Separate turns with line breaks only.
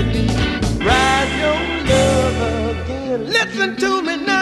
rise your love again. Listen to me now.